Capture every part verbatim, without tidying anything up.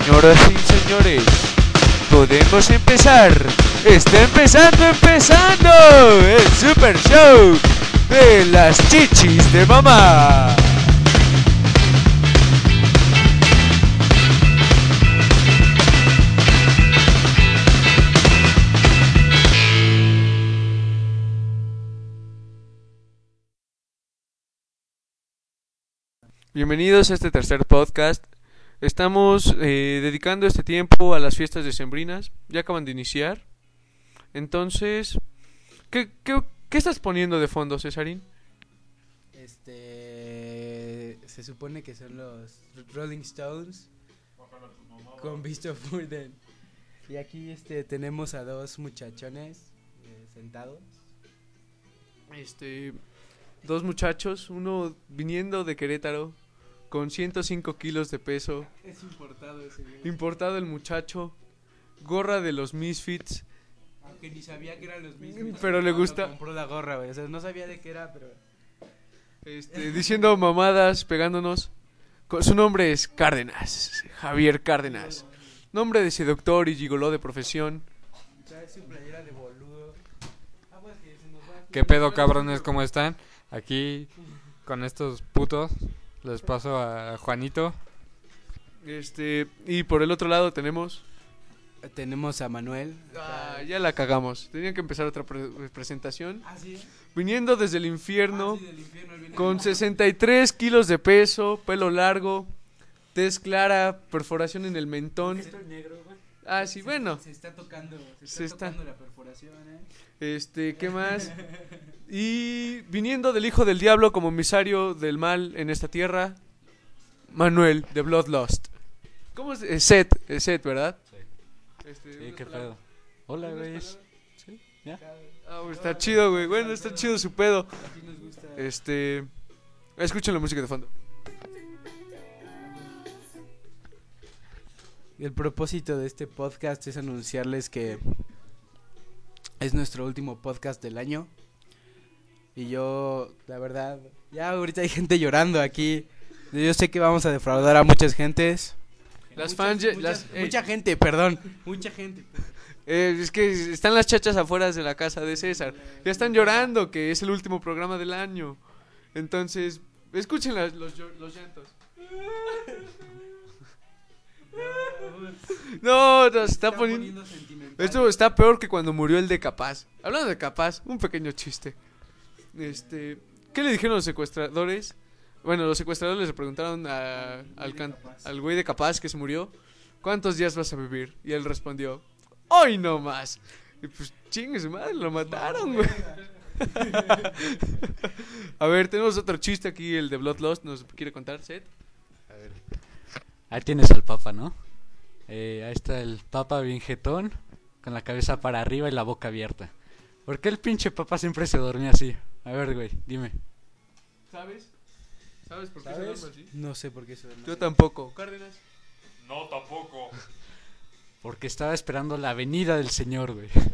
Señoras y señores, podemos empezar. Está empezando, empezando el super show de las chichis de mamá. Bienvenidos a este tercer podcast. Estamos eh, dedicando este tiempo a las fiestas decembrinas. Ya acaban de iniciar. Entonces, ¿qué, qué, qué estás poniendo de fondo, Cesarín? Este... Se supone que son los Rolling Stones con Beast of Burden. Y aquí este tenemos a dos muchachones eh, sentados. Este... Dos muchachos, uno viniendo de Querétaro con ciento cinco kilos de peso. Es importado ese güey. Importado el muchacho. Gorra de los Misfits. Aunque ni sabía que eran los mismos. Pero le gusta. Compró la gorra, güey. O sea, no sabía de qué era, pero... Este, diciendo mamadas, pegándonos. Su nombre es Cárdenas. Javier Cárdenas. Nombre de seductor y gigoló de profesión. Trae su playera de boludo. Ah, pues que se nos va. ¿Qué pedo, cabrones? ¿Cómo están? Aquí con estos putos les paso a Juanito. Este, y por el otro lado tenemos... Tenemos a Manuel. Ah, ya la cagamos. Tenía que empezar otra pre- presentación. Ah, sí. Viniendo desde el infierno, Ah, sí, del infierno, él viene con de- sesenta y tres kilos de peso, pelo largo, tez clara, perforación en el mentón. Esto es negro, güey. Ah, sí, Se- bueno. Se está tocando, se está Se está- tocando la perforación, eh. Este, ¿qué más? Y viniendo del hijo del diablo como emisario del mal en esta tierra, Manuel de Bloodlust. ¿Cómo es? Eh, Seth, eh, Seth, ¿verdad? Sí. Este, Sí, unas qué palabras. pedo. Hola, ¿Unas güey. palabras? Sí, ya. Ah, pues está chido, güey. Bueno, está chido su pedo. Aquí nos gusta. Este, escuchen la música de fondo. El propósito de este podcast es anunciarles que es nuestro último podcast del año. Y yo, la verdad, ya ahorita hay gente llorando aquí. Yo sé que vamos a defraudar a muchas gentes. Las Muchas- fans, ya- muchas- las, ey, mucha gente, perdón. Mucha gente. eh, es que están las chachas afuera de la casa de César. Ya están llorando que es el último programa del año. Entonces, escuchen las- los, llo- los llantos. No, nos está poniendo... Esto está peor que cuando murió el de Capaz. Hablando de Capaz, un pequeño chiste. Este, ¿qué le dijeron los secuestradores? Bueno, los secuestradores le preguntaron a- al, can- al güey de Capaz que se murió, ¿cuántos días vas a vivir? Y él respondió, ¡hoy no más! Y pues, chingue su madre, lo mataron, güey. A ver, tenemos otro chiste aquí, el de Bloodlust, ¿nos quiere contar, Seth? A ver. Ahí tienes al papa, ¿no? Eh, ahí está el papa bien jetón, con la cabeza para arriba y la boca abierta. ¿Por qué el pinche papa siempre se dormía así? A ver, güey, dime. ¿Sabes? ¿Sabes por qué ¿Sabes? se duerme así? No sé por qué se duerme Yo así. tampoco. Cárdenas. No, tampoco. Porque estaba esperando la venida del señor, güey. Esos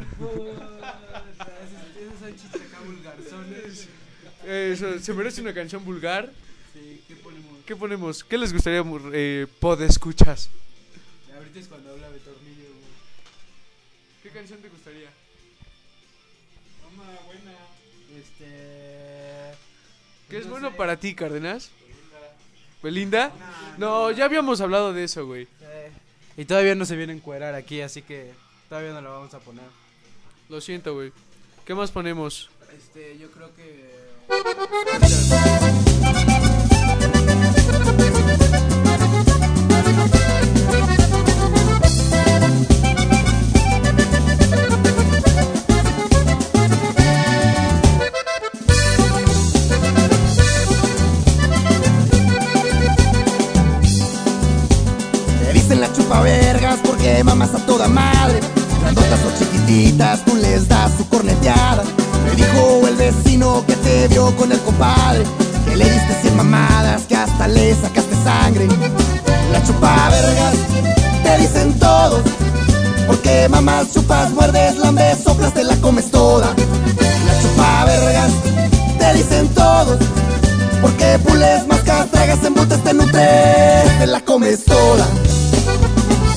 son chistes acá vulgarzones. Eso, se merece una canción vulgar. Sí, ¿qué ponemos? ¿Qué ponemos? ¿Qué les gustaría eh, podescuchas? Ahorita es cuando habla de tornillo, güey. ¿Qué canción te gustaría? Mamá, buena. Este... ¿Qué es no bueno sé. para ti, Cárdenas? ¿Belinda? No, ya habíamos hablado de eso, güey. Eh, Y todavía no se viene a encuerar aquí, así que todavía no la vamos a poner. Lo siento, güey. ¿Qué más ponemos? Este, yo creo que... Te dicen la chupa vergas porque mamas a toda madre. Grandotas o chiquititas, tú les das su corneteada. Me dijo el vecino que te vio con el compadre, que le diste cien mamadas, que hasta le sacaste sangre. La chupa vergas, te dicen todos, porque mamas, chupas, muerdes, lambes, soplas, te la comes toda. La chupa vergas, te dicen todos, porque pules, mascas, tragas, embutes, te nutres, te la comes toda.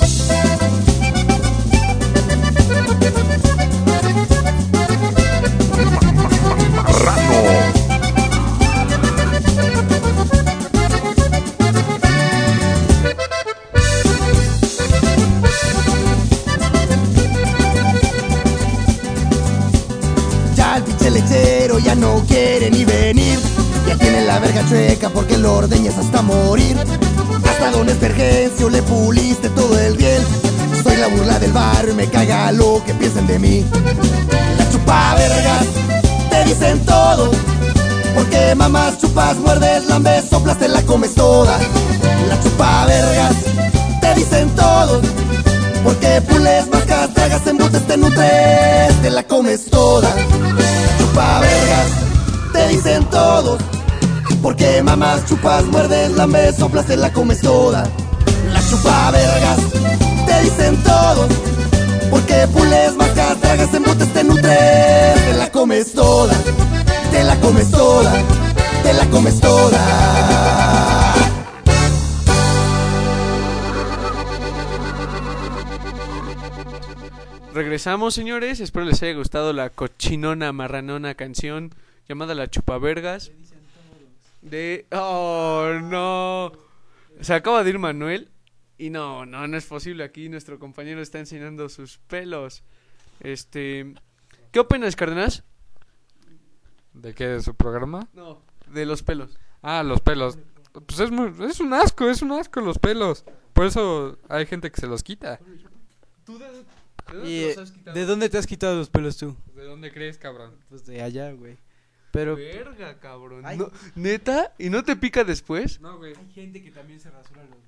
ya no quiere ni venir. Ya tiene la verga chueca porque lo ordeñas hasta morir. Hasta don Espergencio le puliste todo el riel. Soy la burla del barrio y me caga lo que piensen de mí. La chupa vergas, te dicen todos. Porque mamás, chupas, muerdes, lambes, soplas, te la comes toda. La chupa vergas, te dicen todos. Porque pules, mascas, tragas, embutes, te nutres, te la comes toda. La chupa vergas, te dicen todos. Porque mamás, chupas, muerdes, lambes, soplas, te la comes toda. La chupa vergas, te dicen todos. Porque pules, mascas, tragas, embutes, te nutres, te la comes toda. Te la comes toda, te la comes toda. Regresamos, señores. Espero les haya gustado la cochinona, marranona canción llamada La Chupavergas. De... Oh, no. Se acaba de ir Manuel. Y no, no, no es posible. Aquí nuestro compañero está enseñando sus pelos. Este... ¿Qué opinas, Cárdenas? ¿De qué? ¿De su programa? No, de los pelos. Ah, los pelos. Pues es, muy, es un asco, es un asco los pelos. Por eso hay gente que se los quita. ¿Tú de, de dónde ¿Y, los has quitado? ¿De dónde te has quitado los pelos tú? ¿De dónde crees, cabrón? Pues de allá, güey. Pero... Verga, cabrón. No, ¿neta? ¿Y no te pica después? No, güey. Hay gente que también se rasura los...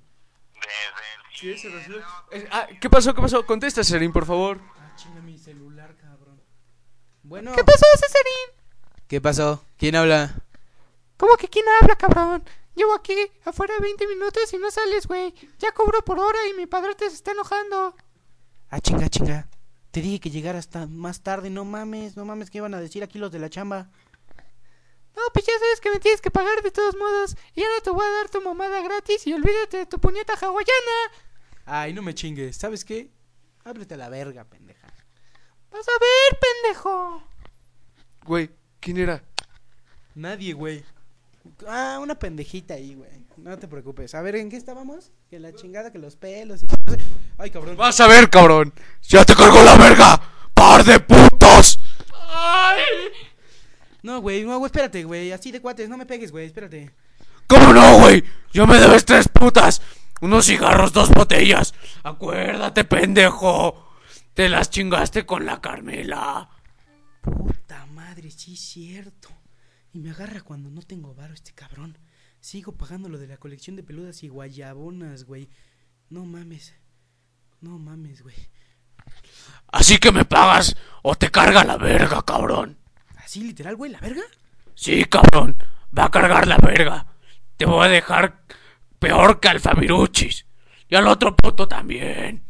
Sí, se rasura. Eh, ah, ¿qué pasó? ¿Qué pasó? Contesta, Serín, por favor. Ah, chinga mi celular, cabrón. Bueno... ¿Qué pasó, Cesarín? ¿Qué pasó? ¿Quién habla? ¿Cómo que quién habla, cabrón? Llevo aquí afuera veinte minutos y no sales, güey. Ya cobro por hora y mi padre te se está enojando. Ah, chinga, chinga. Te dije que llegara hasta más tarde. No mames, no mames, ¿qué iban a decir aquí los de la chamba? No, pues ya sabes que me tienes que pagar de todos modos. Y ya no te voy a dar tu mamada gratis y olvídate de tu puñeta hawaiana. Ay, no me chingues. ¿Sabes qué? Ábrete a la verga, pendeja. Vas a ver, pendejo. Güey, ¿quién era? Nadie, güey. Ah, una pendejita ahí, güey. No te preocupes. A ver, ¿en qué estábamos? Que la chingada, que los pelos y... Ay, cabrón. Vas a ver, cabrón. Ya te cargó la verga. ¡Par de putos! ¡Ay! No, güey, no, güey, espérate, güey. Así de cuates, no me pegues, güey, espérate. ¿Cómo no, güey? Ya me debes tres putas. Unos cigarros, dos botellas. Acuérdate, pendejo. Te las chingaste con la Carmela. Puta madre, sí es cierto. Y me agarra cuando no tengo varo este cabrón. Sigo pagando lo de la colección de peludas y guayabonas, güey. No mames. No mames, güey. Así que me pagas o te carga la verga, cabrón. ¿Así literal, güey? ¿La verga? Sí, cabrón. Va a cargar la verga. Te voy a dejar peor que Alfaviruchis. Y al otro puto también.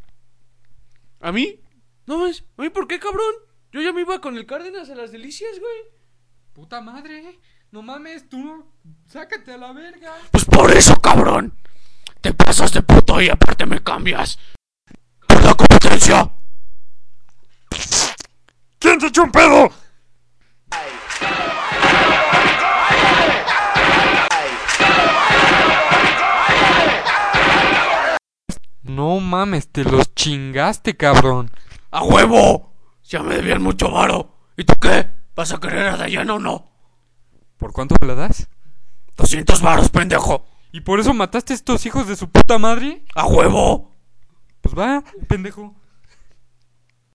¿A mí? No, es... ¿A mí por qué, cabrón? Yo ya me iba con el Cárdenas a las delicias, güey. Puta madre, no mames, tú no... Sácate a la verga. Pues por eso, cabrón. Te pasas de puto y aparte me cambias. Por la competencia. ¿Quién se echó un pedo? No mames, te los chingaste, cabrón. ¡A huevo! Ya me debían mucho varo. ¿Y tú qué? ¿Vas a querer a Dayana o no? ¿Por cuánto me la das? Doscientos varos, pendejo. ¿Y por eso mataste a estos hijos de su puta madre? ¡A huevo! Pues va, pendejo.